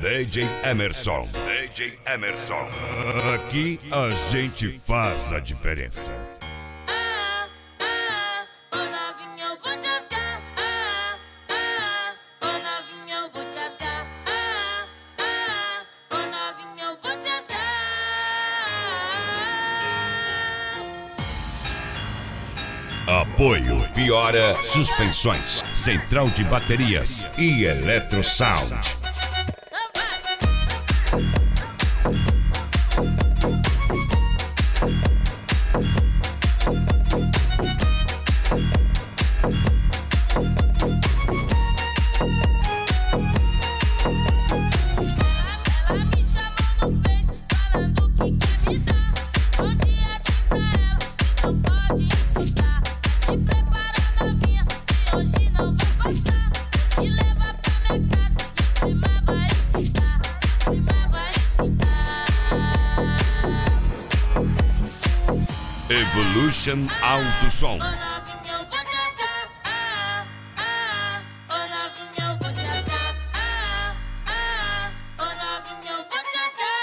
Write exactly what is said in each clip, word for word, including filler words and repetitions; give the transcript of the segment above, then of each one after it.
D J Emerson. D J Emerson. Aqui a gente faz a diferença. Ah, ah, ô novinha, eu vou te rasgar. Ah, ah, ô novinha, eu vou te rasgar. Ah, ah, ô novinha, eu vou te rasgar. Apoio Fiora Suspensões, Central de Baterias e Eletro Sound. Ela me chamou no Face, falando que quer me dar. Bom dia assim pra ela, não pode encostar. Se prepara novinha, que hoje não vai passar. Te leva pra minha casa, e o clima vai esquentar. O clima vai esquentar. Evolution Auto Som. Ô novinha, eu vou te rasgar. Ah, ah, ô novinha, eu vou te rasgar. Ah, ah, ô novinha, eu vou te rasgar.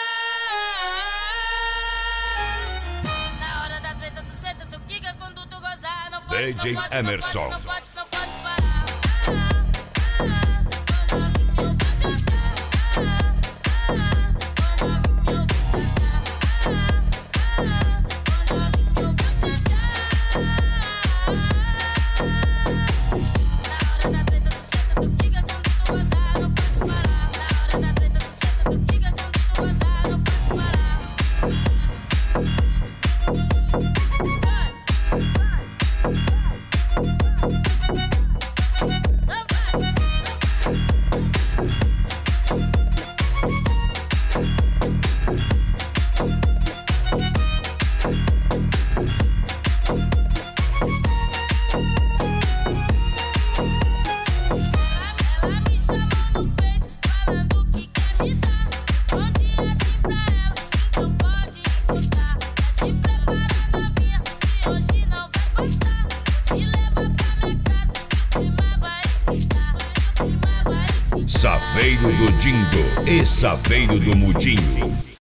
Na hora da treta tu senta, tu quica, quando tu gozar. Não pode, D J não pode, Emerson. Não pode, não pode, não pode parar. Ah, ah, ô novinha, eu vou te rasgar. Ah, ah, ô novinha, eu vou te rasgar. Ah, ah, ô novinha, eu vou te rasgar. Na hora da treta tu senta, tu quica, quando tu gozar. Não pode parar. Na hora da treta tu senta, tu quica, quando tu gozar. Não pode parar. Ela me chamou no Face, falando que quer me dar. Bom dia assim pra ela, então pode encostar. Se prepara novinha, que hoje não vai passar. Te leva pra minha casa, o clima vai esquentar. O clima vai esquentar. Saveiro do Dindo e Saveiro do Mudinho.